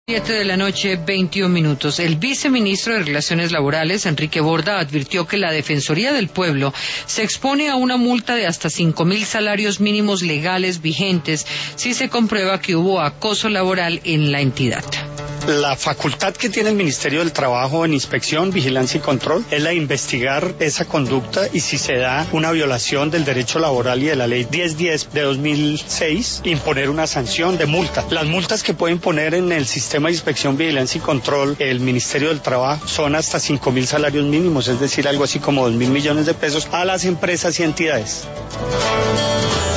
7 de la noche, 21 minutos. El viceministro de Relaciones Laborales, Enrique Borda, advirtió que la Defensoría del Pueblo se expone a una multa de hasta 5.000 salarios mínimos legales vigentes si se comprueba que hubo acoso laboral en la entidad. La facultad que tiene el Ministerio del Trabajo en inspección, vigilancia y control es la de investigar esa conducta y si se da una violación del derecho laboral y de la ley 1010 de 2006, imponer una sanción de multa. Las multas que pueden poner en el sistema de inspección, vigilancia y control el Ministerio del Trabajo son hasta 5.000 salarios mínimos, es decir, algo así como 2.000 millones de pesos a las empresas y entidades.